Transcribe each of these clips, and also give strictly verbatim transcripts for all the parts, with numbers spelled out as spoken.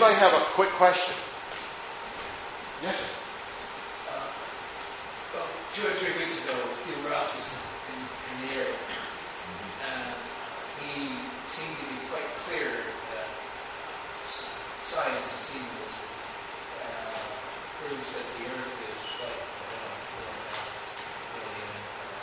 anybody have a quick question? Yes, sir. Uh, well, two or three weeks ago, Hugh Ross was in, in the area, and he seemed to be quite clear that science, it seems, uh, proves that the Earth is like around four and a half billion.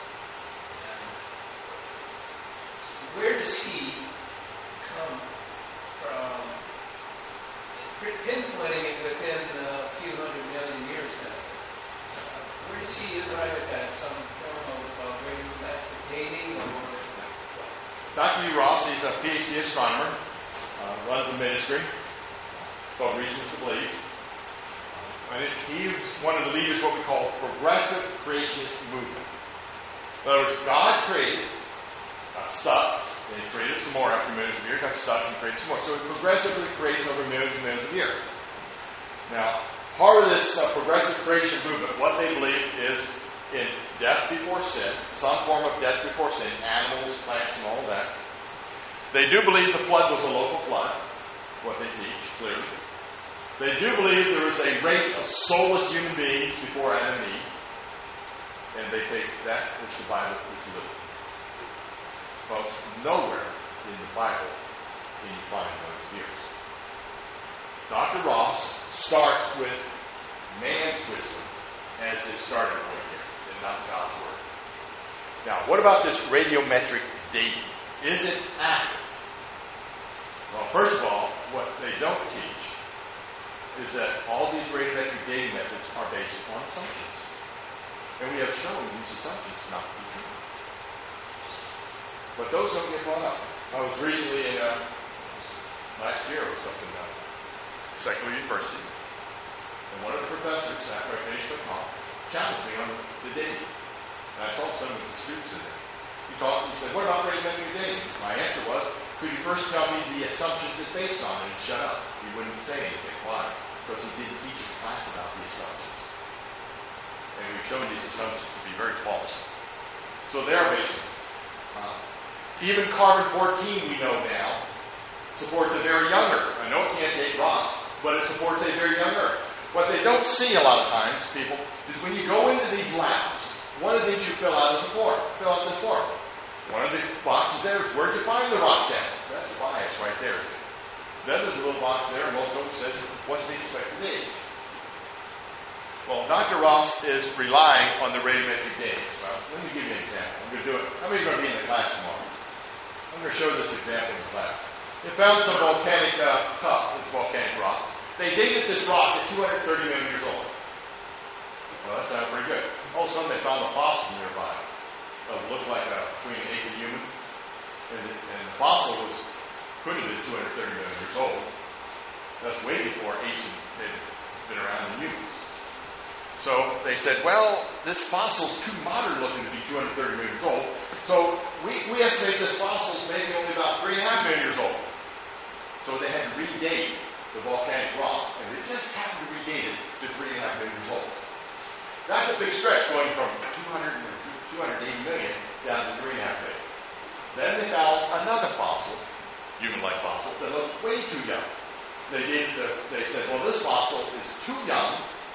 And where does he come from? Pinpointing it within a few hundred million years now. Uh, where does he arrive at that? Some form of uh, radiometric dating or? Doctor Hugh Ross, he's a PhD astronomer, uh, runs a ministry called Reasons to Believe. And it, he was one of the leaders of what we call progressive creationist movement. In other words, God created uh, stuff, and he created some more after millions of years, got stuff and created some more. So it progressively creates over millions and millions of years. Now, part of this uh, progressive creation movement, what they believe is in death before sin, some form of death before sin, animals, plants, and all of that. They do believe the flood was a local flood, what they teach, clearly. They do believe there was a race of soulless human beings before Adam and Eve. And they take that which the Bible is living. Folks, nowhere in the Bible can you find those views. Doctor Ross starts with man's wisdom as his starting point here, and not God's Word. Now, what about this radiometric dating? Is it accurate? Well, first of all, what they don't teach is that all these radiometric dating methods are based on assumptions. And we have shown these assumptions not to be true. But those don't get brought up. I was recently in, uh, last year or something, uh, secular university. And one of the professors, after I finished my talk, challenged me on the dating. And I saw some of the students in there. He talked, he said, what about radiometric dating? My answer was, could you first tell me the assumptions it's based on? And he'd shut up. He wouldn't say anything. Why? Because he didn't teach his class about the assumptions. And we've shown these assumptions to be very false. So they are based on. Uh, even carbon fourteen, we know now, supports a very young Earth. I know it can't date rocks, but it supports a very young Earth. What they don't see a lot of times, people, is when you go into these labs, one of the things you fill out is a form. Fill out this form. One of the boxes there is where you find the rock sample. That's bias right there. Then there's a little box there, and most of them says, what's the expected age? Well, Doctor Ross is relying on the radiometric dating. Well, let me give you an example. I'm going to do it. How many are going to be in the class tomorrow? I'm going to show this example in the class. They found some volcanic uh, tuff, it's volcanic rock. They dated this rock at two hundred thirty million years old. Well, that sounds pretty good. All of a sudden, they found a fossil nearby. It looked like a, between an ape and human. And the, and the fossil was could have been two hundred thirty million years old. That's way before apes had been around than humans. So they said, well, this fossil's too modern looking to be two hundred thirty million years old. So we, we estimate this fossil's maybe only about three and a half million years old. So they had to redate the volcanic rock, and they just happened to redate it to three and a half million years old. That's a big stretch going from two hundred or two hundred eighty million down to three and a half million. Then they found another fossil, human-like fossil, that looked way too young. They did. The, they said, well, this fossil is too young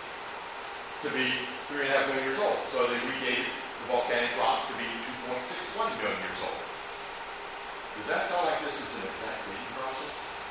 to be three and a half million years old. So they redated the volcanic rock to be two point six one million years old. Does that sound like this is an exact dating process?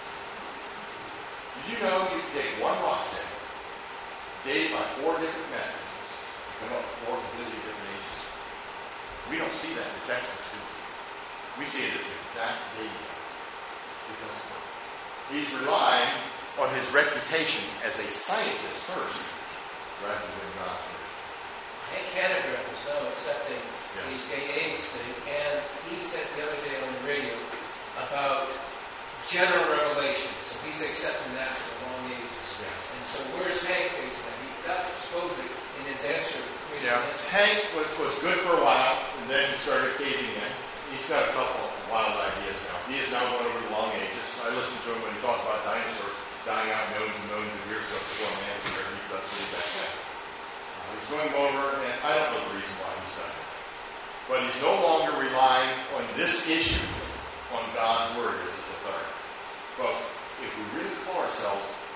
Did you know you can take one rock sample, dated by four different mechanisms, and come up with four completely different ages? We don't see that in the textbooks, do we? We see it as exact dating. Because he's relying on his reputation as a scientist first, rather than God's word. Hank Hanegraaff was now accepting yes. these gay age thing, and he said the other day on the radio about general revelation. So he's accepting that for the long ages. Yes. And so where's Hank based on? He got supposedly in his answer. Yeah, answer. Hank was, was good for a while, and then he started caving in. He's got a couple of wild ideas now. He is now going over the long ages. I listened to him when he talks about dinosaurs dying out millions and millions of years ago before man was there. He does what he back then. Uh, he's going over, and I don't know the reason why he's done it. But he's no longer relying on this issue on God's word as his authority. But if we really call ourselves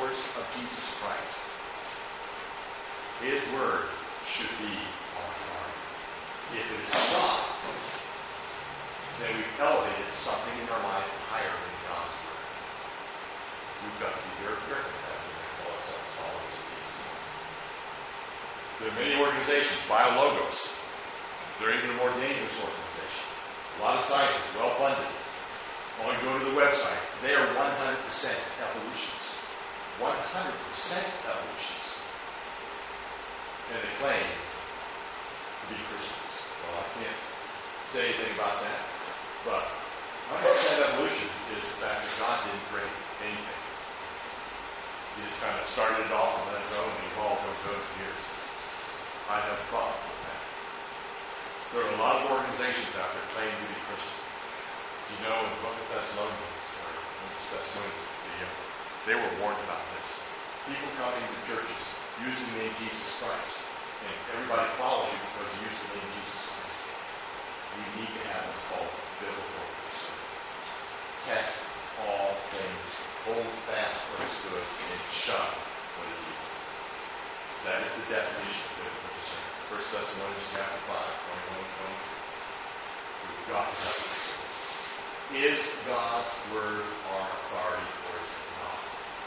followers of Jesus Christ, His word should be our authority. If it is not, then we've elevated something in our life higher than God's word. We've got to be very careful with that when we call ourselves followers of Jesus Christ. There are many organizations, BioLogos. They're even a more dangerous organization. A lot of scientists, well funded. Only go to the website. They are one hundred percent evolutionists. one hundred percent evolutionists. And they claim to be Christians. Well, I can't say anything about that. But one hundred percent evolution is the fact that God didn't create anything. He just kind of started it off and let it go and evolved over those years. I have a problem with that. There are a lot of organizations out there claiming to be Christian. You know, in the book of Thessalonians, or Thessalonians, the, uh, they were warned about this. People coming to churches using the name Jesus Christ, and everybody follows you because you use the name Jesus Christ. We need to have what's called biblical discernment. Test all things, hold fast what is good, and shun what is evil. That is the definition of biblical discernment. First Thessalonians chapter five, twenty-one and twenty-two. We've got to have discernment. Is God's word our authority, or is it not?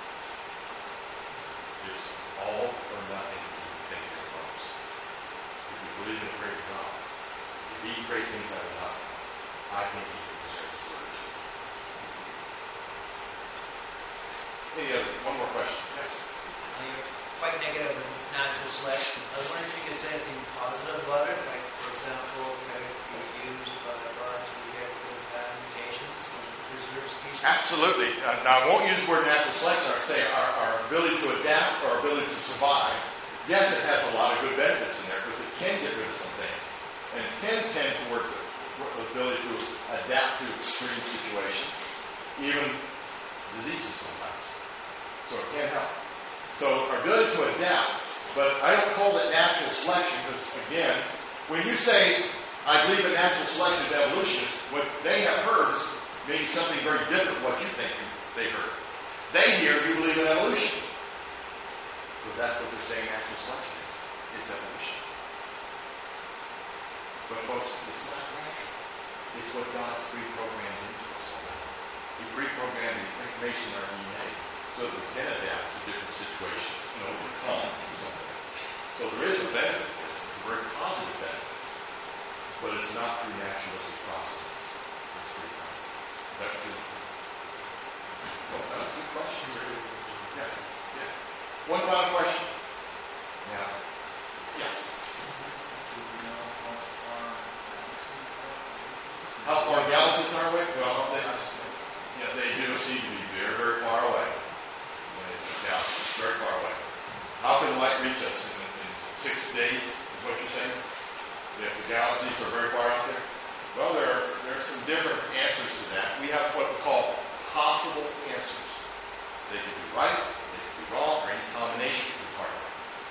It's all or nothing to think here, folks. If we believe in a great God, if He create things out of nothing, I think He can discern His word. Any other? One more question. Yes? You're quite negative on natural selection. I was wondering if you could say anything positive about it, like, for example, could it be used by God to get rid of bad mutations and preserve species? Absolutely. Uh, now, I won't use the word natural selection. I would say our, our ability to adapt, our ability to survive. Yes, it has a lot of good benefits in there because it can get rid of some things. And it can tend toward the, the ability to adapt to extreme situations, even diseases sometimes. So it can help. So our ability to adapt, but I don't call it natural selection because, again, when you say, I believe in natural selection of evolutionists, what they have heard is maybe something very different from what you think they heard. They hear you believe in evolution. Because that's what they're saying natural selection is. It's evolution. But folks, it's not natural. It's what God pre-programmed into us already. He pre-programmed the information in our D N A so that we can adapt to different situations and overcome something. So there is a benefit to this. It's a very positive benefit. But it's not through naturalistic processes. It's pretty common. Is that true? Well, that's a good question. Yes. Yes. One final question. Now. Yes. How far galaxies are away? Well, they, yeah, they do seem to be very, very far away. Galaxies, very far away. How can light reach us in, in six days? Is what you're saying? If the galaxies are very far out there? Well, there are, there are some different answers to that. We have what we call possible answers. They could be right, they could be wrong, or any combination could be right.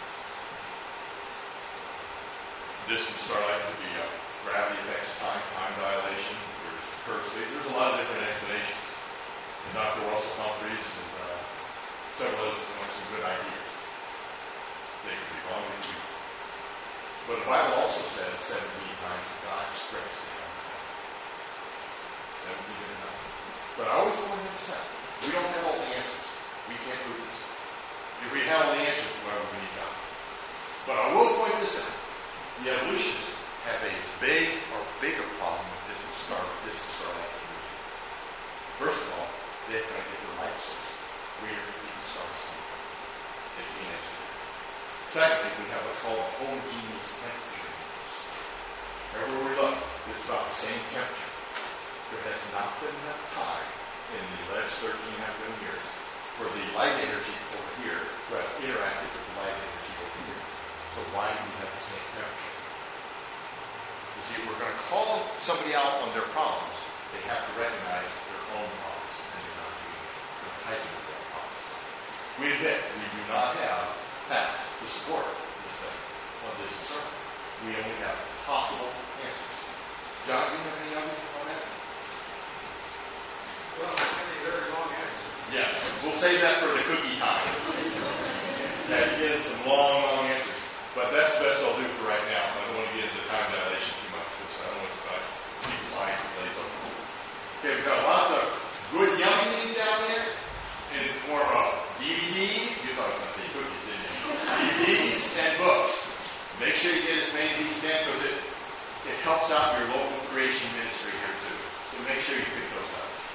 Distant starlight could be uh, gravity affects time, time dilation, there's curved space. There's a lot of different explanations. And Doctor Russell Humphreys and uh, several others come up with some good ideas. They could be wrong, they could be. But the Bible also says seventeen times God stretched the heavens out. seventeen and nine. But I always want to say, we don't have all the answers. We can't prove this. If we had all the answers, well, we need God. But I will point this out. The evolutionists have a big or bigger problem with this star, this starlight evolution. First of all, they've got to get the light source. Where do the stars come from? They can't answer that. Secondly, we have what's called a homogeneous temperature in the universe. Everywhere we look, it's about the same temperature. There has not been enough time in the alleged thirteen and a half billion years for the light energy over here to have interacted with the light energy over here. So why do we have the same temperature? You see, if we're going to call somebody out on their problems, they have to recognize their own problems, and they're not doing it. They're hiding their problems. We admit we do not have facts to support this thing of this sermon. We only have possible answers. John, do you have any other on that? Well, I have a very long answer. Yes. We'll save that for the cookie time. had to get some long, long answers. But that's the best I'll do for right now. I don't want to get into time dilation too much because I don't want to uh, people's eyes and lays open. Okay, we've got lots of good yummy things down there in the form of D V Ds. You thought I was going to say cookies, didn't you? D V Ds and books. Make sure you get as many as you can because it, it helps out your local creation ministry here too. So make sure you pick those up.